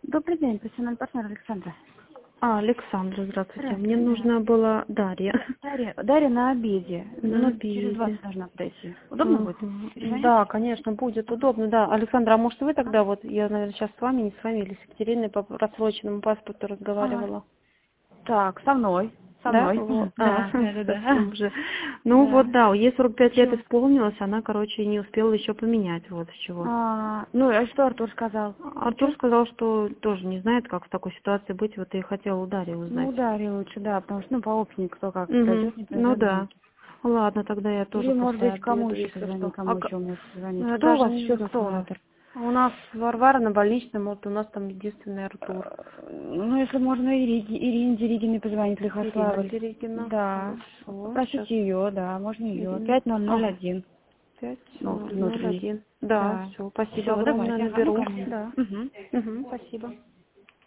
Добрый день, профессиональный партнер Александра. Александра, здравствуйте. Мне Здравствуйте. нужна была Дарья. Дарья на обеде. На Минут обеде. через 20 должна подойти. Удобно будет? Перезвонить? Да, конечно, будет удобно, да. Александра, а может вы тогда, вот я, наверное, сейчас с вами, не с вами, или с Екатериной по просроченному паспорту разговаривала. Так, со мной. Со Да? мной. Вот. Да. Совсем уже. Ну вот, да, ей 45 лет исполнилось, она, короче, не успела еще поменять, вот с чего. Ну, а что Артур сказал? Артур сказал, что тоже не знает, как в такой ситуации быть, вот и хотел у Дарьи Ну, узнать. у Дарьи лучше, да, потому что, по опыту кто как Угу. пройдет, не Ну пройдет. да. Ладно, тогда я тоже Или, может просто быть, кому отъеду, еще если позвонить, что. кому еще может позвонить? Я Кто у даже вас не еще знаю, кто у нас. администратор? У нас Варвара на больничном, вот у нас там единственный Артур. Ну, если можно Ирине Деригиной позвонить, Ирина Лихославой. Дерегина. Да. Хорошо. Сейчас. Попросите ее, да, можно ее. Ирина. Ага. 5001. Ну, внутренний. 5001. Да, Да. все. Спасибо Все, огромное, давайте. Ага, ну, наберу. конечно. Да. Угу. Угу. Спасибо.